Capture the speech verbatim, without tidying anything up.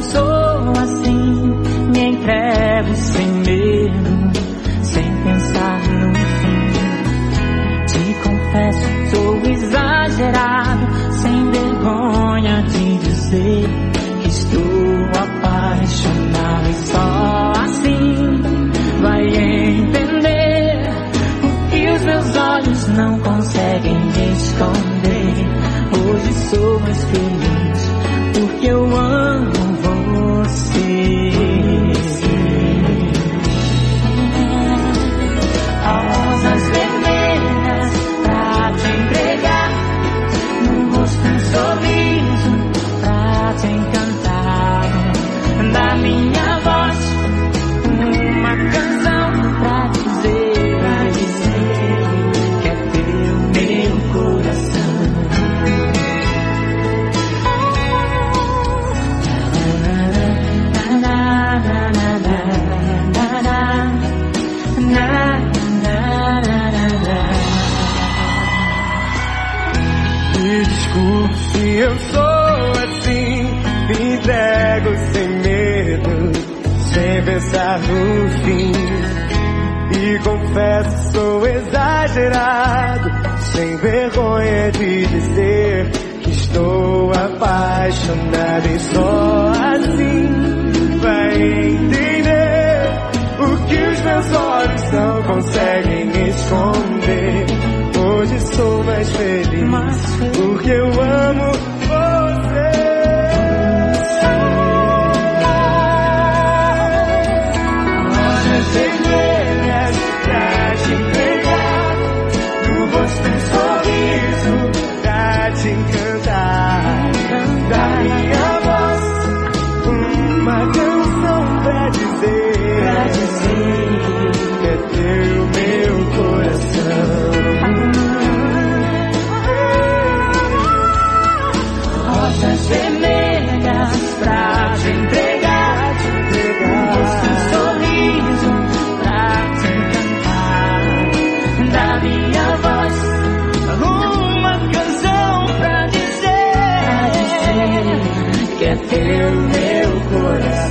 sou assim, me entrego sem medo, sem pensar no fim. Te confesso, sou exagerado, sem vergonha de dizer que estou apaixonado. E só assim vai entender o que os meus olhos não conseguem esconder. Hoje sou mais feliz porque eu amo você. Rosas vermelhas pra te entregar, no rosto um sorriso pra te encantar. Da minha voz uma canção pra dizer, pra dizer que é teu meu coração. Me desculpe se eu sou assim, me entrego sem medo, sem pensar no fim. E confesso, sou exagerado, sem vergonha de dizer que estou apaixonado. E só assim vai entender o que os meus olhos não conseguem esconder. Hoje sou mais feliz porque eu amo você. Olhas vermelhas pra te entregar, no rosto um sorriso pra te encantar. Da minha voz uma canção pra dizer, pra dizer que é teu meu coração. Rosas vermelhas pra te entregar, um rosto, um sorriso pra te encantar. Da minha voz uma canção pra dizer, pra dizer que é teu meu coração.